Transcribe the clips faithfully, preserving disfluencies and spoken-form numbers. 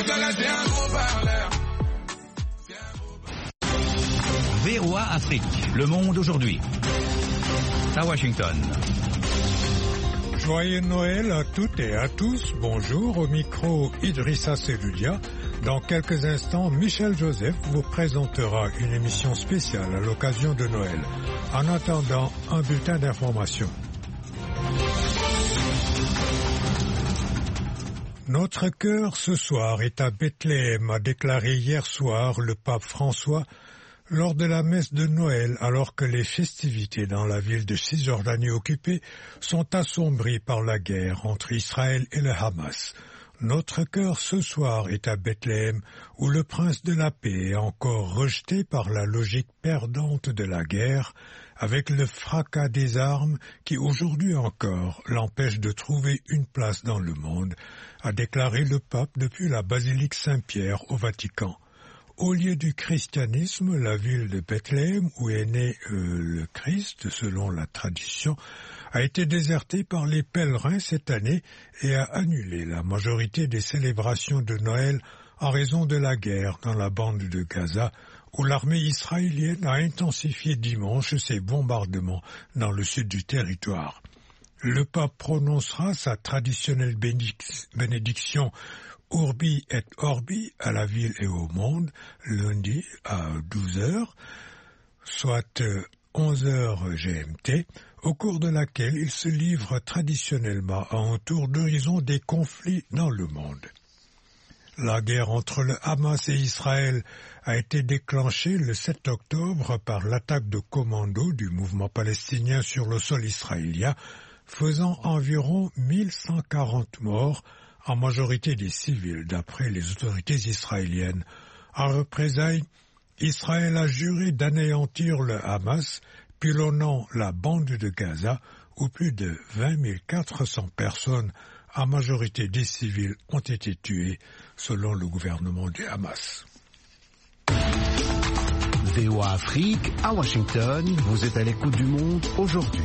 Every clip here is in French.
V O A Afrique, le monde aujourd'hui. À Washington. Joyeux Noël à toutes et à tous. Bonjour, au micro Idrissa Seloudia. Dans quelques instants, Michel Joseph vous présentera une émission spéciale à l'occasion de Noël. En attendant, un bulletin d'information. Notre cœur ce soir est à Bethléem, a déclaré hier soir le pape François lors de la messe de Noël, alors que les festivités dans la ville de Cisjordanie occupée sont assombries par la guerre entre Israël et le Hamas. Notre cœur ce soir est à Bethléem, où le prince de la paix est encore rejeté par la logique perdante de la guerre, avec le fracas des armes qui aujourd'hui encore l'empêche de trouver une place dans le monde, a déclaré le pape depuis la basilique Saint-Pierre au Vatican. Au lieu du christianisme, la ville de Bethléem, où est né euh, le Christ, selon la tradition, a été désertée par les pèlerins cette année et a annulé la majorité des célébrations de Noël en raison de la guerre dans la bande de Gaza, où l'armée israélienne a intensifié dimanche ses bombardements dans le sud du territoire. Le pape prononcera sa traditionnelle bénédiction Urbi et Orbi à la ville et au monde, lundi à douze heures, soit onze heures G M T, au cours de laquelle il se livre traditionnellement à un tour d'horizon des conflits dans le monde. La guerre entre le Hamas et Israël a été déclenchée le sept octobre par l'attaque de commando du mouvement palestinien sur le sol israélien, faisant environ mille cent quarante morts, en majorité des civils, d'après les autorités israéliennes. En représailles, Israël a juré d'anéantir le Hamas, pilonnant la bande de Gaza, où plus de vingt mille quatre cents personnes, en majorité des civils, ont été tuées, selon le gouvernement du Hamas. V O A Afrique, à Washington, vous êtes à l'écoute du monde aujourd'hui.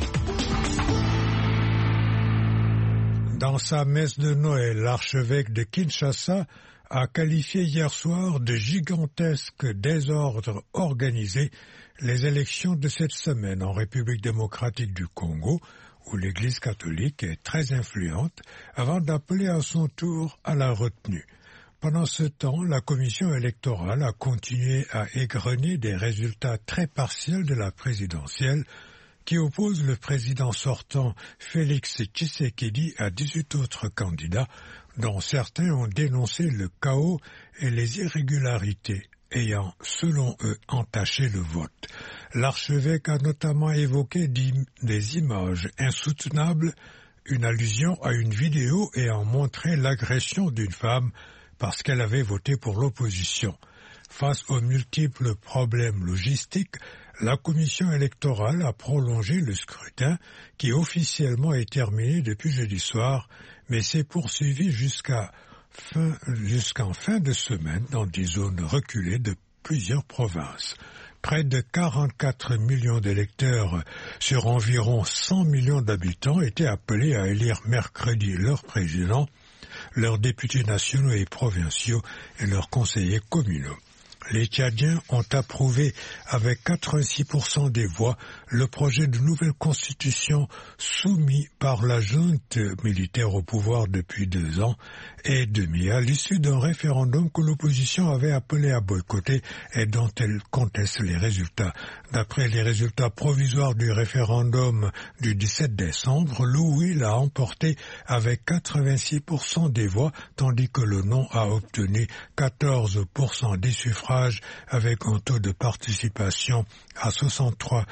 Dans sa messe de Noël, l'archevêque de Kinshasa a qualifié hier soir de gigantesque désordre organisé les élections de cette semaine en République démocratique du Congo, où l'Église catholique est très influente, avant d'appeler à son tour à la retenue. Pendant ce temps, la commission électorale a continué à égrener des résultats très partiels de la présidentielle, qui oppose le président sortant Félix Tshisekedi à dix-huit autres candidats, dont certains ont dénoncé le chaos et les irrégularités ayant, selon eux, entaché le vote. L'archevêque a notamment évoqué des images insoutenables, une allusion à une vidéo ayant montré l'agression d'une femme parce qu'elle avait voté pour l'opposition. Face aux multiples problèmes logistiques, la commission électorale a prolongé le scrutin qui officiellement est terminé depuis jeudi soir, mais s'est poursuivi jusqu'à fin, jusqu'en fin de semaine dans des zones reculées de plusieurs provinces. Près de quarante-quatre millions d'électeurs sur environ cent millions d'habitants étaient appelés à élire mercredi leur président, leurs députés nationaux et provinciaux et leurs conseillers communaux. Les Tchadiens ont approuvé avec quatre-vingt-six pour cent des voix le projet de nouvelle constitution soumis par la junte militaire au pouvoir depuis deux ans et demi à l'issue d'un référendum que l'opposition avait appelé à boycotter et dont elle conteste les résultats. D'après les résultats provisoires du référendum du dix-sept décembre, le oui l'a emporté avec quatre-vingt-six pour cent des voix, tandis que le non a obtenu quatorze pour cent des suffrages avec un taux de participation à soixante-trois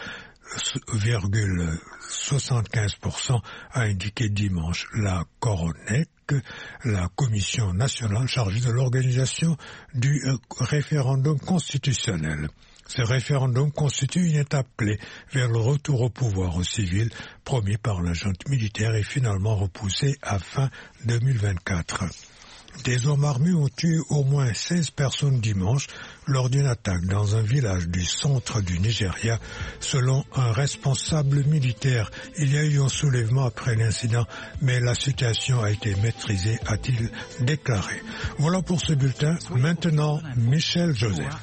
virgule soixante-quinze pour cent, a indiqué dimanche la Coronec, la commission nationale chargée de l'organisation du référendum constitutionnel. Ce référendum constitue une étape clé vers le retour au pouvoir aux civils promis par la junte militaire et finalement repoussé à fin deux mille vingt-quatre. Des hommes armés ont tué au moins seize personnes dimanche lors d'une attaque dans un village du centre du Nigeria. Selon un responsable militaire, il y a eu un soulèvement après l'incident, mais la situation a été maîtrisée, a-t-il déclaré. Voilà pour ce bulletin. Maintenant, Michel Joseph.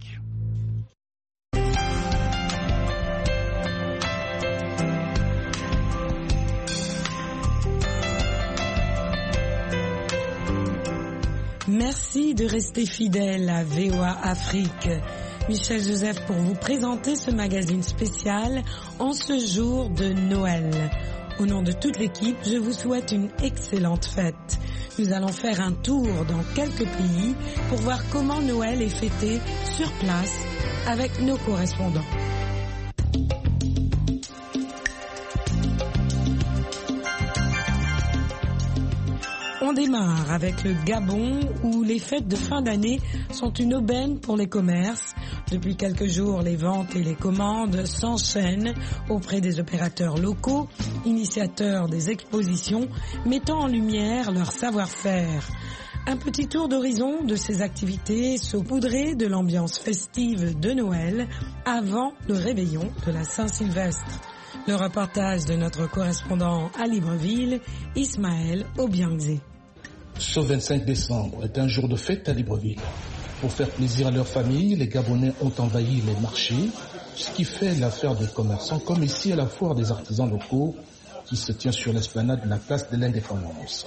Merci de rester fidèle à V O A Afrique. Michel Joseph pour vous présenter ce magazine spécial en ce jour de Noël. Au nom de toute l'équipe, je vous souhaite une excellente fête. Nous allons faire un tour dans quelques pays pour voir comment Noël est fêté sur place avec nos correspondants. On démarre avec le Gabon où les fêtes de fin d'année sont une aubaine pour les commerces. Depuis quelques jours, les ventes et les commandes s'enchaînent auprès des opérateurs locaux, initiateurs des expositions, mettant en lumière leur savoir-faire. Un petit tour d'horizon de ces activités saupoudrées de l'ambiance festive de Noël avant le réveillon de la Saint-Sylvestre. Le reportage de notre correspondant à Libreville, Ismaël Obiangzé. Ce vingt-cinq décembre est un jour de fête à Libreville. Pour faire plaisir à leur famille, les Gabonais ont envahi les marchés, ce qui fait l'affaire des commerçants, comme ici à la foire des artisans locaux qui se tient sur l'esplanade de la place de l'Indépendance.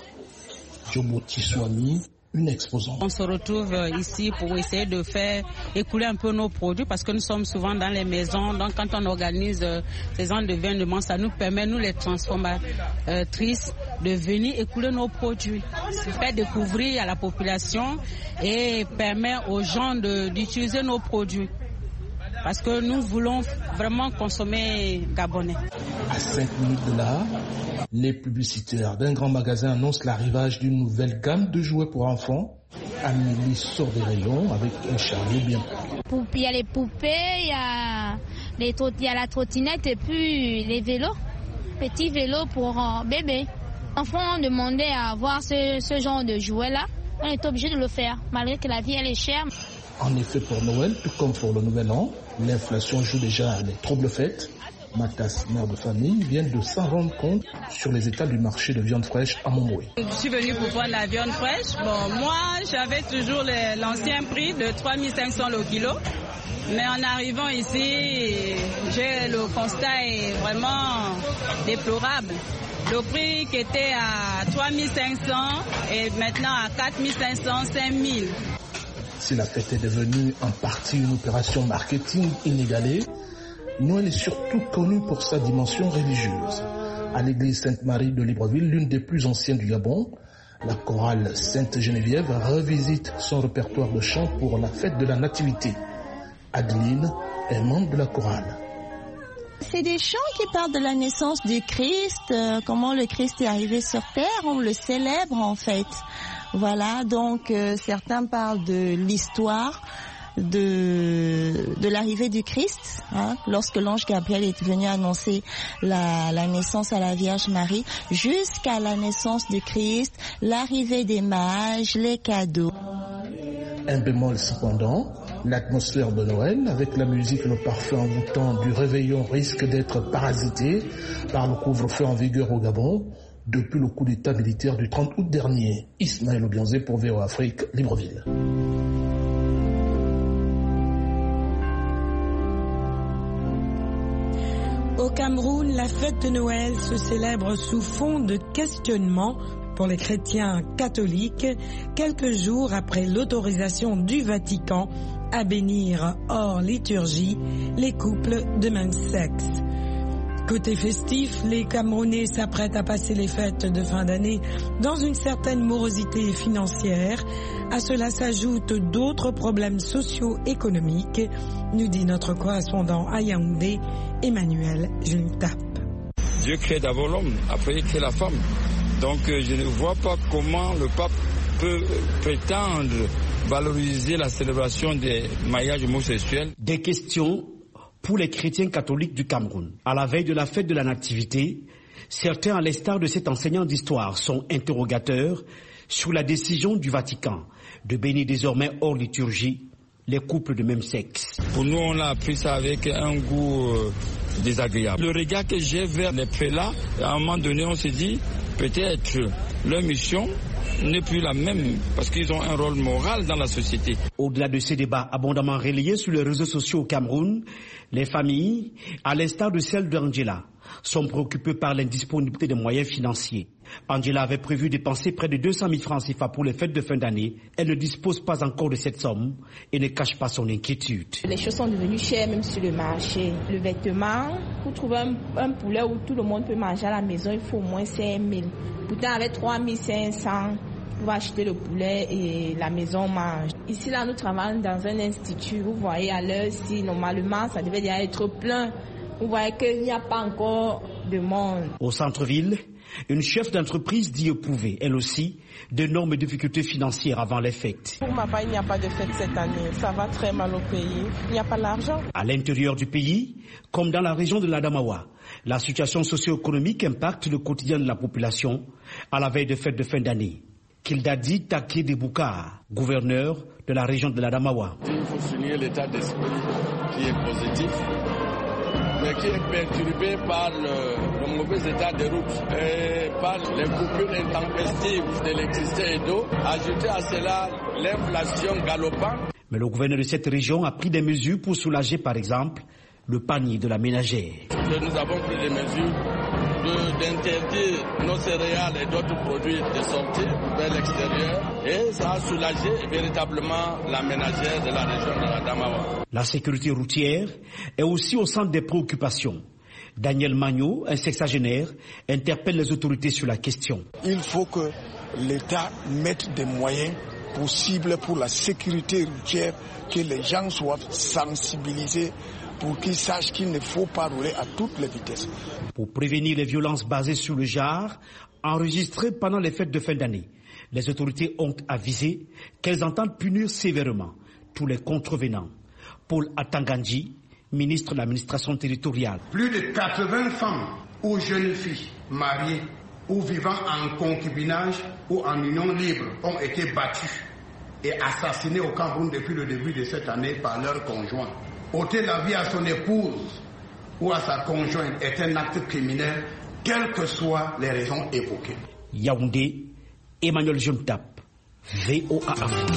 Jobo Tiswami, une exposante. On se retrouve ici pour essayer de faire écouler un peu nos produits parce que nous sommes souvent dans les maisons. Donc quand on organise ces gens d'événements, ça nous permet, nous les transformatrices, de venir écouler nos produits. Ça fait découvrir à la population et permet aux gens de, d'utiliser nos produits. Parce que nous voulons vraiment consommer gabonais. À cinq minutes de là, les publicitaires d'un grand magasin annoncent l'arrivage d'une nouvelle gamme de jouets pour enfants. Amélie sort des rayons avec un chariot bien pris. Il y a les poupées, il y a, les, il y a la trottinette et puis les vélos. Petits vélos pour euh, bébés. Les enfants ont demandé à avoir ce, ce genre de jouets-là. On est obligé de le faire, malgré que la vie elle est chère. En effet, pour Noël, tout comme pour le Nouvel An, l'inflation joue déjà les troubles fêtes. Matas, mère de famille, vient de s'en rendre compte sur les étals du marché de viande fraîche à Montmoué. Je suis venue pour prendre la viande fraîche. Bon, moi, j'avais toujours le, l'ancien prix de trois mille cinq cents le kilo. Mais en arrivant ici, j'ai, le constat est vraiment déplorable. Le prix qui était à trois mille cinq cents est maintenant à quatre mille cinq cents, cinq mille. Si la fête est devenue en partie une opération marketing inégalée, Noël est surtout connu pour sa dimension religieuse. À l'église Sainte-Marie de Libreville, l'une des plus anciennes du Gabon, la chorale Sainte-Geneviève revisite son répertoire de chants pour la fête de la Nativité. Adeline est membre de la chorale. C'est des chants qui parlent de la naissance du Christ, euh, comment le Christ est arrivé sur terre, on le célèbre en fait. Voilà, donc euh, certains parlent de l'histoire de de l'arrivée du Christ, hein, lorsque l'ange Gabriel est venu annoncer la, la naissance à la Vierge Marie, jusqu'à la naissance du Christ, l'arrivée des mages, les cadeaux. Un bémol cependant, l'atmosphère de Noël, avec la musique et le parfum envoûtant du réveillon, risque d'être parasité par le couvre-feu en vigueur au Gabon depuis le coup d'état militaire du trente août dernier. Ismaël Obiangzé pour V O A Afrique, Libreville. Au Cameroun, la fête de Noël se célèbre sous fond de questionnement pour les chrétiens catholiques, quelques jours après l'autorisation du Vatican à bénir hors liturgie les couples de même sexe. Côté festif, les Camerounais s'apprêtent à passer les fêtes de fin d'année dans une certaine morosité financière. À cela s'ajoutent d'autres problèmes socio-économiques, nous dit notre correspondant à Yaoundé, Emmanuel Juntap. Dieu crée d'abord l'homme, après il crée la femme. Donc je ne vois pas comment le pape peut prétendre valoriser la célébration des mariages homosexuels. Des questions pour les chrétiens catholiques du Cameroun. À la veille de la fête de la Nativité, certains, à l'instar de cet enseignant d'histoire, sont interrogateurs sur la décision du Vatican de bénir désormais hors liturgie les couples de même sexe. Pour nous, on a pris ça avec un goût euh, désagréable. Le regard que j'ai vers les prélats, à un moment donné, on s'est dit, peut-être leur mission n'est plus la même parce qu'ils ont un rôle moral dans la société. Au-delà de ces débats abondamment relayés sur les réseaux sociaux au Cameroun, les familles, à l'instar de celle d'Angela, sont préoccupées par l'indisponibilité des moyens financiers. Angela avait prévu dépenser près de deux cent mille francs C F A pour les fêtes de fin d'année. Elle ne dispose pas encore de cette somme et ne cache pas son inquiétude. Les choses sont devenues chères même sur le marché. Le vêtement, pour trouver un, un poulet où tout le monde peut manger à la maison, il faut au moins cinq mille. Pourtant avec trois mille cinq cents, on va acheter le poulet et la maison mange. Ici là, nous travaillons dans un institut. Vous voyez à l'heure, si normalement ça devait déjà être plein. Vous voyez qu'il n'y a pas encore de monde. Au centre-ville, une chef d'entreprise dit éprouver, elle aussi, d'énormes difficultés financières avant les fêtes. Pour ma part, il n'y a pas de fête cette année. Ça va très mal au pays. Il n'y a pas d'argent. À l'intérieur du pays, comme dans la région de l'Adamawa, la situation socio-économique impacte le quotidien de la population à la veille de fêtes de fin d'année. Kildadi Taki Debouka, gouverneur de la région de l'Adamawa. Il faut souligner l'état d'esprit qui est positif, mais qui est perturbé par le, le mauvais état des routes et par les coupures intempestives d'électricité et d'eau. Ajouter à cela l'inflation galopante. Mais le gouverneur de cette région a pris des mesures pour soulager, par exemple, le panier de la ménagère. Nous avons pris des mesures de, d'interdire nos céréales et d'autres produits de sortir vers l'extérieur et ça a soulagé véritablement la ménagère de la région de la Damawa. La sécurité routière est aussi au centre des préoccupations. Daniel Magno, un sexagénaire, interpelle les autorités sur la question. Il faut que l'État mette des moyens possibles pour la sécurité routière, que les gens soient sensibilisés pour qu'ils sachent qu'il ne faut pas rouler à toutes les vitesses. Pour prévenir les violences basées sur le genre, enregistrées pendant les fêtes de fin d'année, les autorités ont avisé qu'elles entendent punir sévèrement tous les contrevenants. Paul Atangandji, ministre de l'administration territoriale. Plus de quatre-vingts femmes ou jeunes filles mariées ou vivant en concubinage ou en union libre ont été battues et assassinées au Cameroun depuis le début de cette année par leurs conjoints. Ôter la vie à son épouse ou à sa conjointe est un acte criminel, quelles que soient les raisons évoquées. Yaoundé, Emmanuel Juntap, V O A Afrique.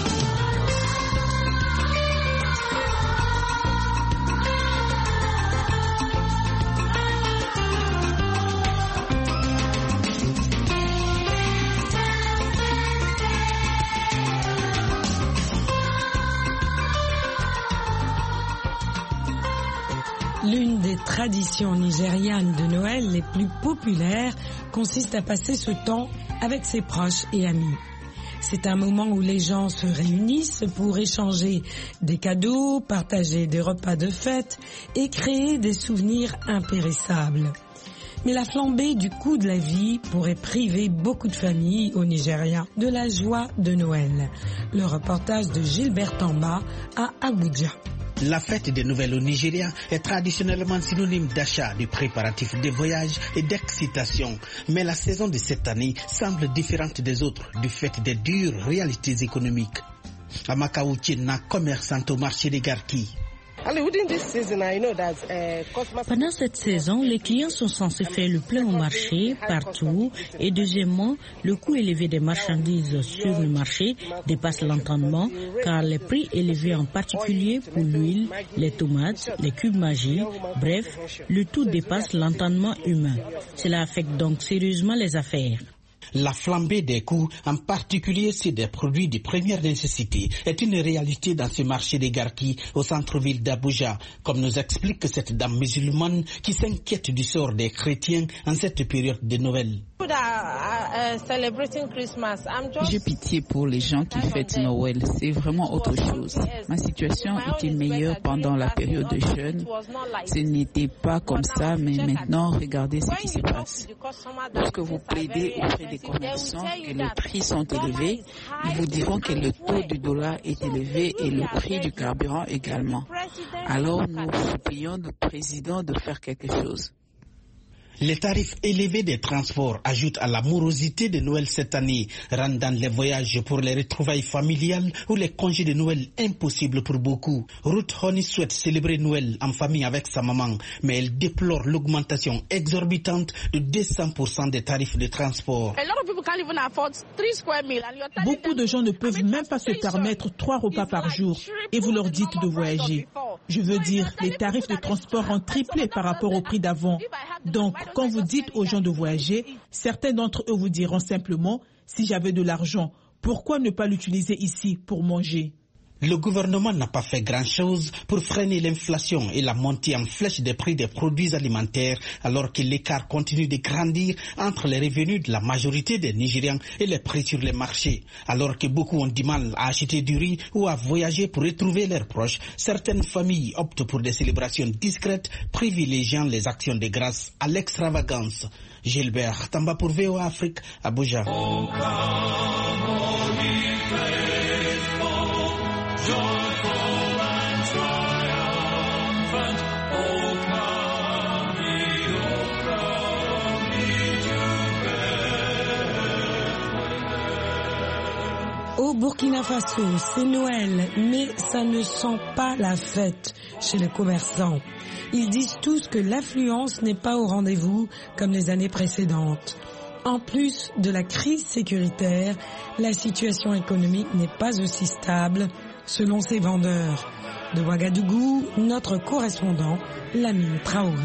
L'une des traditions nigérianes de Noël les plus populaires consiste à passer ce temps avec ses proches et amis. C'est un moment où les gens se réunissent pour échanger des cadeaux, partager des repas de fête et créer des souvenirs impérissables. Mais la flambée du coût de la vie pourrait priver beaucoup de familles au Nigeria de la joie de Noël. Le reportage de Gilbert Tamba à Abuja. La fête des Noël au Nigeria est traditionnellement synonyme d'achat, de préparatifs de voyage et d'excitation. Mais la saison de cette année semble différente des autres du fait des dures réalités économiques. Amaka Uchina, commerçante au marché des Garki. Pendant cette saison, les clients sont censés faire le plein au marché, partout. Et deuxièmement, le coût élevé des marchandises sur le marché dépasse l'entendement, car les prix élevés en particulier pour l'huile, les tomates, les cubes magiques, bref, le tout dépasse l'entendement humain. Cela affecte donc sérieusement les affaires. La flambée des coûts, en particulier ceux des produits de première nécessité, est une réalité dans ce marché des Garki au centre-ville d'Abuja, comme nous explique cette dame musulmane qui s'inquiète du sort des chrétiens en cette période de Noël. J'ai pitié pour les gens qui fêtent Noël, c'est vraiment autre chose. Ma situation était meilleure pendant la période de jeûne. Ce n'était pas comme ça, mais maintenant, regardez ce qui se passe. Lorsque vous plaidez auprès des commerçants que les prix sont élevés, ils vous diront que le taux du dollar est élevé et le prix du carburant également. Alors nous supplions le président de faire quelque chose. Les tarifs élevés des transports ajoutent à la morosité de Noël cette année, rendant les voyages pour les retrouvailles familiales ou les congés de Noël impossibles pour beaucoup. Ruth Honey souhaite célébrer Noël en famille avec sa maman, mais elle déplore l'augmentation exorbitante de deux cents pour cent des tarifs de transport. Beaucoup de gens ne peuvent même pas se permettre trois repas par jour et vous leur dites de voyager. Je veux dire, les tarifs de transport ont triplé par rapport au prix d'avant. Donc, quand vous dites aux gens de voyager, certains d'entre eux vous diront simplement, si j'avais de l'argent, pourquoi ne pas l'utiliser ici pour manger ? Le gouvernement n'a pas fait grand-chose pour freiner l'inflation et la montée en flèche des prix des produits alimentaires, alors que l'écart continue de grandir entre les revenus de la majorité des Nigérians et les prix sur les marchés. Alors que beaucoup ont du mal à acheter du riz ou à voyager pour retrouver leurs proches, certaines familles optent pour des célébrations discrètes, privilégiant les actions de grâce à l'extravagance. Gilbert Tamba pour V O A Afrique, Abuja. Au Burkina Faso, c'est Noël, mais ça ne sent pas la fête chez les commerçants. Ils disent tous que l'affluence n'est pas au rendez-vous comme les années précédentes. En plus de la crise sécuritaire, la situation économique n'est pas aussi stable, selon ces vendeurs. De Ouagadougou, notre correspondant, Lamine Traoré.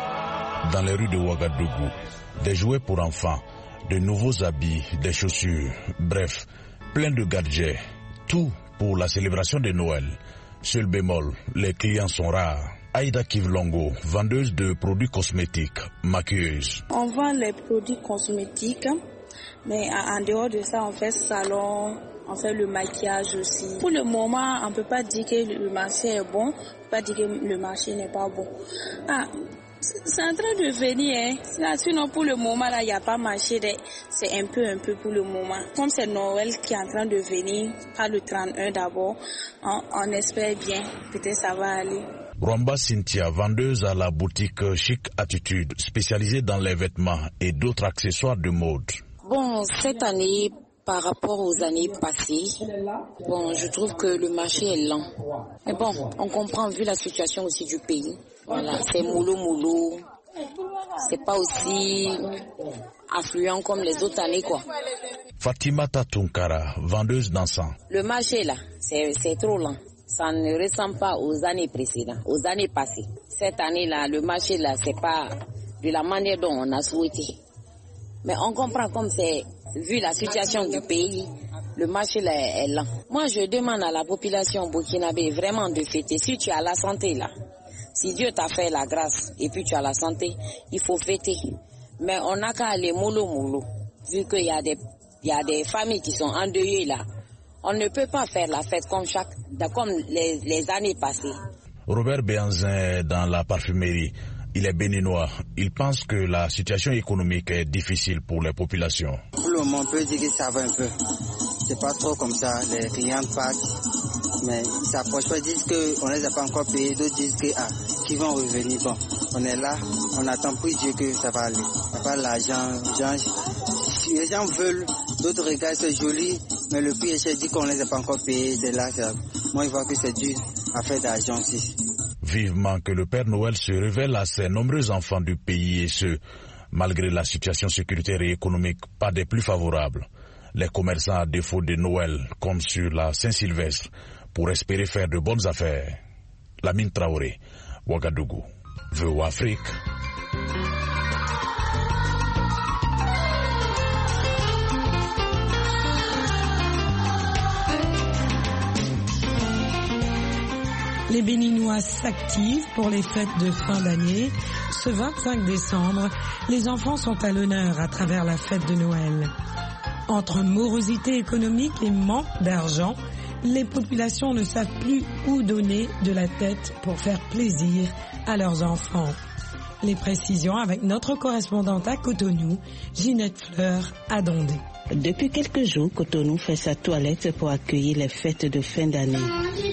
Dans les rues de Ouagadougou, des jouets pour enfants, de nouveaux habits, des chaussures, bref, plein de gadgets, tout pour la célébration de Noël. Seul bémol, les clients sont rares. Aïda Kivlongo, vendeuse de produits cosmétiques, maquilleuse. On vend les produits cosmétiques, mais en dehors de ça, on fait salon, on fait le maquillage aussi. Pour le moment, on ne peut pas dire que le marché est bon, on ne peut pas dire que le marché n'est pas bon. Ah, c'est en train de venir, hein. Sinon pour le moment, il n'y a pas marché, c'est un peu, un peu pour le moment. Comme c'est Noël qui est en train de venir, pas le trente et un d'abord, on, on espère bien, peut-être ça va aller. Rwamba Cynthia, vendeuse à la boutique Chic Attitude, spécialisée dans les vêtements et d'autres accessoires de mode. Bon, cette année, par rapport aux années passées, bon, je trouve que le marché est lent. Mais bon, on comprend vu la situation aussi du pays. Voilà, c'est mollo mollo. C'est pas aussi affluent comme les autres années, quoi. Fatima Tatunkara, vendeuse d'encens. Le marché là, c'est, c'est trop lent. Ça ne ressemble pas aux années précédentes, aux années passées. Cette année-là, le marché là, c'est pas de la manière dont on a souhaité. Mais on comprend comme c'est, vu la situation du pays, le marché là est lent. Moi, je demande à la population burkinabé vraiment de fêter. Si tu as la santé là, si Dieu t'a fait la grâce et puis tu as la santé, il faut fêter. Mais on n'a qu'à aller mollo mollo, vu qu'il y a des, il y a des familles qui sont endeuillées là. On ne peut pas faire la fête comme chaque, comme les, les années passées. Robert Béanzin dans la parfumerie. Il est béninois. Il pense que la situation économique est difficile pour les populations. Pour le moment, on peut dire que ça va un peu. C'est pas trop comme ça. Les clients partent, mais ils s'approchent pas. Ils disent qu'on ne les a pas encore payés. D'autres disent que, ah, qu'ils vont revenir. Bon, on est là, on attend pour Dieu que ça va aller. Il n'y a pas l'argent. Les gens, les gens veulent, d'autres regardent, c'est joli, mais le prix est cher, dit qu'on ne les a pas encore payés. C'est là, ça. Moi, je vois que c'est dur à faire d'argent aussi. Vivement que le Père Noël se révèle à ses nombreux enfants du pays et ce, malgré la situation sécuritaire et économique pas des plus favorables. Les commerçants à défaut de Noël, comme sur la Saint-Sylvestre, pour espérer faire de bonnes affaires. Lamine Traoré, Ouagadougou, V O A Afrique. Les Béninois s'activent pour les fêtes de fin d'année. Ce vingt-cinq décembre, les enfants sont à l'honneur à travers la fête de Noël. Entre morosité économique et manque d'argent, les populations ne savent plus où donner de la tête pour faire plaisir à leurs enfants. Les précisions avec notre correspondante à Cotonou, Ginette Fleur à Dondé. Depuis quelques jours, Cotonou fait sa toilette pour accueillir les fêtes de fin d'année.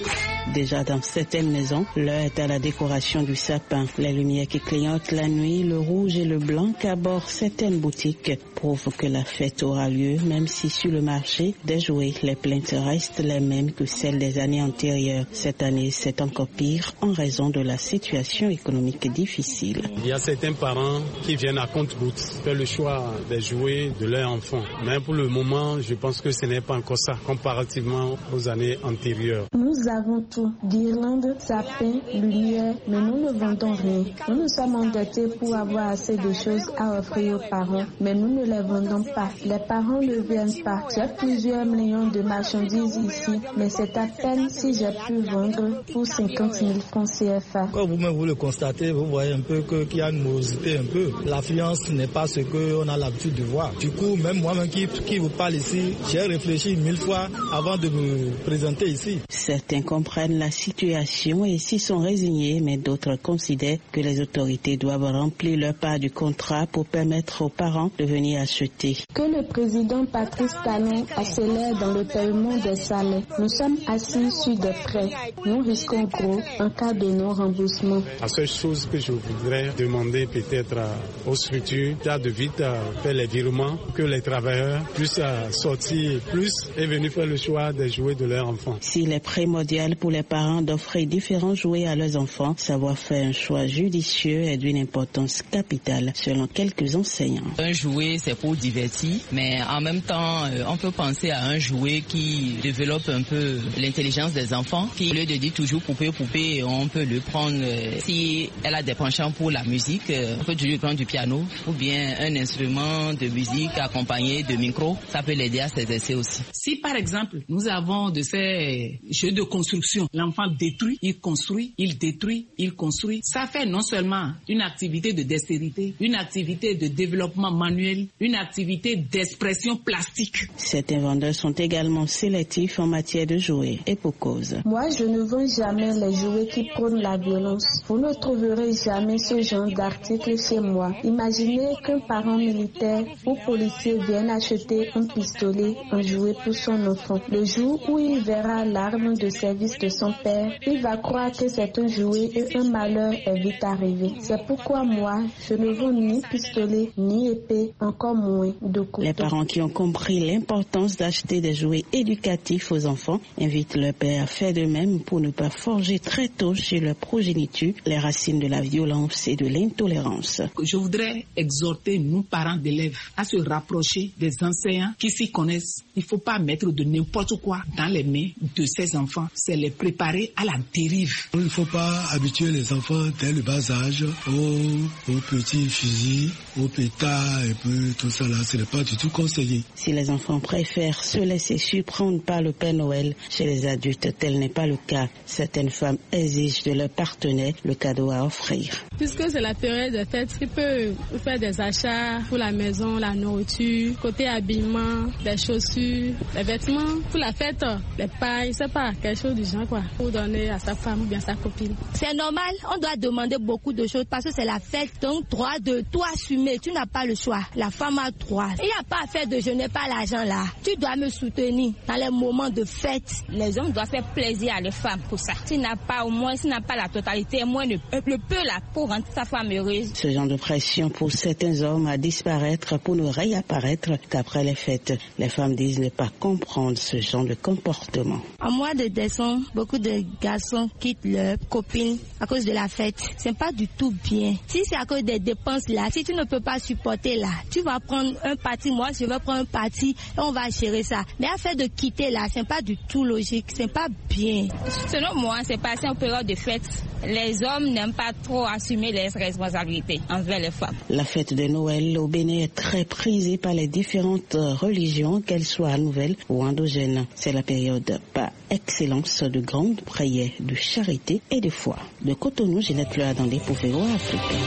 Déjà dans certaines maisons, l'heure est à la décoration du sapin. Les lumières qui clignotent la nuit, le rouge et le blanc qu'abordent certaines boutiques prouvent que la fête aura lieu, même si sur le marché des jouets, les plaintes restent les mêmes que celles des années antérieures. Cette année, c'est encore pire en raison de la situation économique difficile. Il y a certains parents qui viennent à compte-gouttes faire le choix des jouets de leurs enfants. Mais pour le moment, je pense que ce n'est pas encore ça, comparativement aux années antérieures. Nous avons tout, guirlandes, sapins, lumière, mais nous ne vendons rien. Nous nous sommes endettés pour avoir assez de choses à offrir aux parents, mais nous ne les vendons pas. Les parents ne viennent pas. J'ai plusieurs millions de marchandises ici, mais c'est à peine si j'ai pu vendre pour cinquante mille francs C F A. Quand vous-même vous le constatez, vous voyez un peu qu'il y a une morosité un peu. L'affluence n'est pas ce qu'on a l'habitude de voir. Du coup, même moi-même qui, qui vous parle ici, j'ai réfléchi mille fois avant de me présenter ici. Certains comprennent la situation et s'y sont résignés, mais d'autres considèrent que les autorités doivent remplir leur part du contrat pour permettre aux parents de venir acheter. Que le président Patrice Talon accélère dans le paiement des salaires. Nous sommes assis sur des prêts. Nous risquons gros en cas de non-remboursement. La seule chose que je voudrais demander peut-être aux structures, c'est de vite faire les virements, que les travailleurs puissent sortir plus et venir faire le choix des jouets de leurs enfants. S'il est primordial pour les parents d'offrir différents jouets à leurs enfants, savoir faire un choix judicieux est d'une importance capitale selon quelques enseignants. Un jouet, c'est pour divertir, mais en même temps, on peut penser à un jouet qui développe un peu l'intelligence des enfants, qui au lieu de dire toujours poupée, poupée, on peut le prendre, si elle a des penchants pour la musique, on peut toujours prendre du piano ou bien un instrument de musique accompagné de micro, ça peut l'aider à s'exercer aussi. Si par exemple, nous avons de ces jeux de construction, l'enfant détruit, il construit, il détruit, il construit, ça fait non seulement une activité de dextérité, une activité de développement manuel, une activité d'expression plastique. Certains vendeurs sont également sélectifs en matière de jouets et pour cause. Moi, je ne vends jamais les jouets qui prônent la violence. Vous ne trouverez jamais ce genre d'article chez moi. Imaginez qu'un parent militaire ou policier vienne acheter un pistolet, un jouet pour son enfant. Le jour où il verra l'arme de service de son père, il va croire que c'est un jouet et un malheur est vite arrivé. C'est pourquoi moi, je ne vends ni pistolet, ni épée, encore moins de couteau. Les parents qui ont compris l'importance d'acheter des jouets éducatifs aux enfants invitent leur père à faire de même pour ne pas forger très tôt chez leur progéniture les racines de la violence et de l'intolérance. Je voudrais exhorter nous, parents d'élèves, à se rapprocher des enseignants qui s'y connaissent. Il ne faut pas mettre de n'importe quoi dans les mains de ces enfants. C'est les préparer à la dérive. Il ne faut pas habituer les enfants dès le bas âge aux, aux petits fusils, aux pétards et puis tout ça là. Ce n'est pas du tout conseillé. Si les enfants préfèrent se laisser surprendre par le Père Noël, chez les adultes, tel n'est pas le cas. Certaines femmes exigent de leur partenaire le cadeau à offrir. Puisque c'est la période des fêtes, ils peuvent faire des achats pour la maison, la nourriture, côté habillement, des chaussures, des vêtements. Pour la fête, les pailles, c'est pas quelque chose du genre quoi, pour donner à sa femme ou bien à sa copine. C'est normal, on doit demander beaucoup de choses parce que c'est la fête, donc droit de tout assumer, tu n'as pas le choix. La femme a droit. Il n'y a pas à faire de je n'ai pas l'argent là. Tu dois me soutenir dans les moments de fête. Les hommes doivent faire plaisir à les femmes pour ça. S'il n'a pas au moins, s'il n'a pas la totalité, au moins le, le peu là pour rendre sa femme heureuse. Ce genre de pression pousse certains hommes à disparaître pour ne réapparaître qu'après les fêtes. Les femmes disent ne pas comprendre ce genre de comportement. En mois de décembre, beaucoup de garçons quittent leurs copines à cause de la fête. C'est pas du tout bien. Si c'est à cause des dépenses là, si tu ne peux pas supporter là, tu vas prendre un parti, moi je vais prendre un parti et on va gérer ça. Mais à faire de quitter là, c'est pas du tout logique, c'est pas bien. Selon moi, c'est passé en période de fête. Les hommes n'aiment pas trop assumer les responsabilités envers les femmes. La fête de Noël au Bénin est très prisée par les différentes religions, qu'elles soient nouvelles ou endogènes. C'est la période par excellence de grandes prières, de charité et de foi. De Cotonou, Ginette Fleur dans les Pouveaux africains.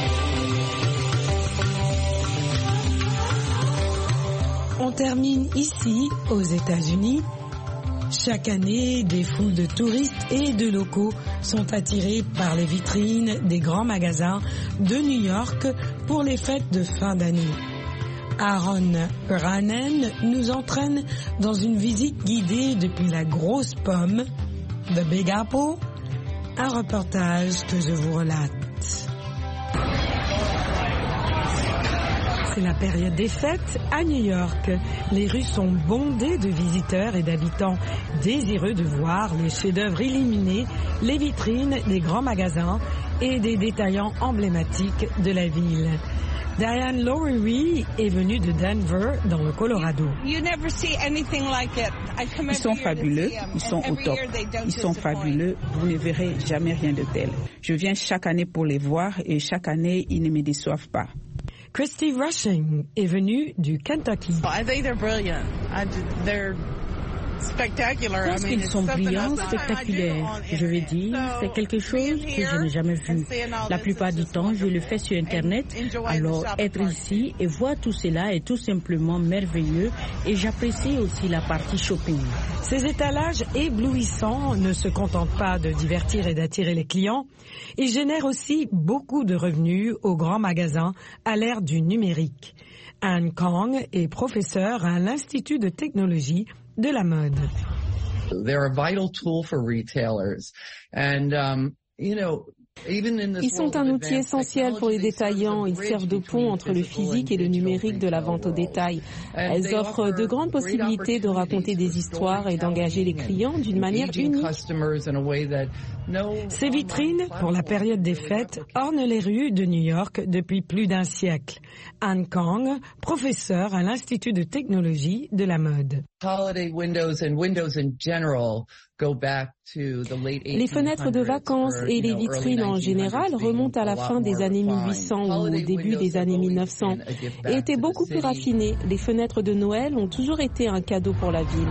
On termine ici, aux États-Unis. Chaque année, des foules de touristes et de locaux sont attirés par les vitrines des grands magasins de New York pour les fêtes de fin d'année. Aaron Ranen nous entraîne dans une visite guidée depuis la grosse pomme The Big Apple, un reportage que je vous relate. C'est la période des fêtes à New York. Les rues sont bondées de visiteurs et d'habitants désireux de voir les chefs-d'œuvre illuminés, les vitrines des grands magasins et des détaillants emblématiques de la ville. Diane Lowery est venue de Denver, dans le Colorado. Ils sont fabuleux, ils sont au top. Ils sont fabuleux, vous ne verrez jamais rien de tel. Je viens chaque année pour les voir et chaque année, ils ne me déçoivent pas. Christy Rushing est venue du Kentucky. Je pense qu'ils sont brillants, spectaculaires. Je veux dire, c'est quelque chose que je n'ai jamais vu. La plupart du temps, je le fais sur Internet. Alors, être ici et voir tout cela est tout simplement merveilleux et j'apprécie aussi la partie shopping. Ces étalages éblouissants ne se contentent pas de divertir et d'attirer les clients. Ils génèrent aussi beaucoup de revenus aux grands magasins à l'ère du numérique. Anne Kong est professeure à l'Institut de technologie de la mode. They're a vital tool for retailers. And, um, you know, Ils sont un outil essentiel pour les détaillants. Ils servent de pont entre le physique et le numérique de la vente au détail. Elles offrent de grandes possibilités de raconter des histoires et d'engager les clients d'une manière unique. Ces vitrines, pour la période des fêtes, ornent les rues de New York depuis plus d'un siècle. Anne Kong, professeure à l'Institut de technologie de la mode. Les fenêtres de vacances et les vitrines en général remontent à la fin des années mille huit cents ou au début des années mille neuf cents et étaient beaucoup plus raffinées. Les fenêtres de Noël ont toujours été un cadeau pour la ville.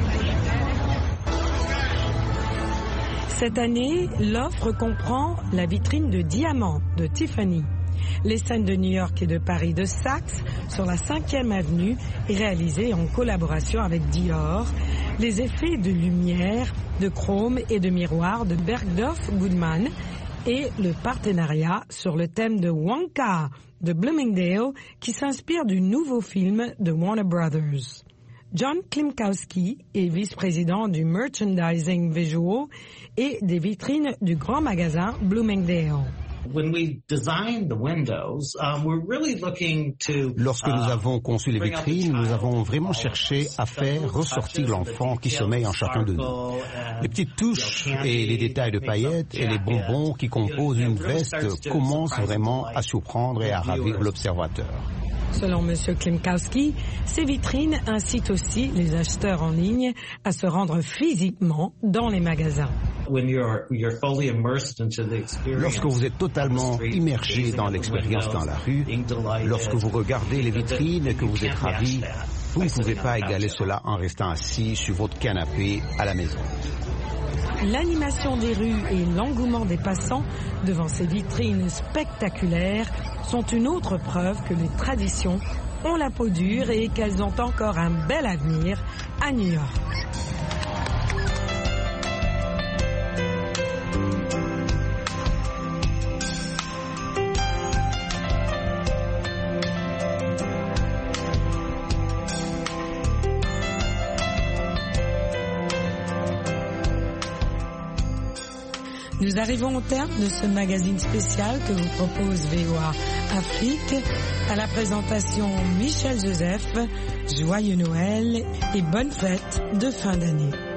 Cette année, l'offre comprend la vitrine de diamants de Tiffany. Les scènes de New York et de Paris de Saks sur la cinquième avenue est réalisée en collaboration avec Dior. Les effets de lumière, de chrome et de miroir de Bergdorf Goodman et le partenariat sur le thème de Wonka de Bloomingdale qui s'inspire du nouveau film de Warner Brothers. John Klimkowski est vice-président du Merchandising Visual et des vitrines du grand magasin Bloomingdale. Lorsque nous avons conçu les vitrines, nous avons vraiment cherché à faire ressortir l'enfant qui sommeille en chacun de nous. Les petites touches et les détails de paillettes et les bonbons qui composent une veste commencent vraiment à surprendre et à ravir l'observateur. Selon M. Klimkowski, ces vitrines incitent aussi les acheteurs en ligne à se rendre physiquement dans les magasins. Lorsque vous êtes totalement immergé dans l'expérience dans la rue, lorsque vous regardez les vitrines et que vous êtes ravi, vous ne pouvez pas égaler cela en restant assis sur votre canapé à la maison. L'animation des rues et l'engouement des passants devant ces vitrines spectaculaires sont une autre preuve que les traditions ont la peau dure et qu'elles ont encore un bel avenir à New York. Nous arrivons au terme de ce magazine spécial que vous propose V O A Afrique. À la présentation, Michel Joseph. Joyeux Noël et bonne fête de fin d'année.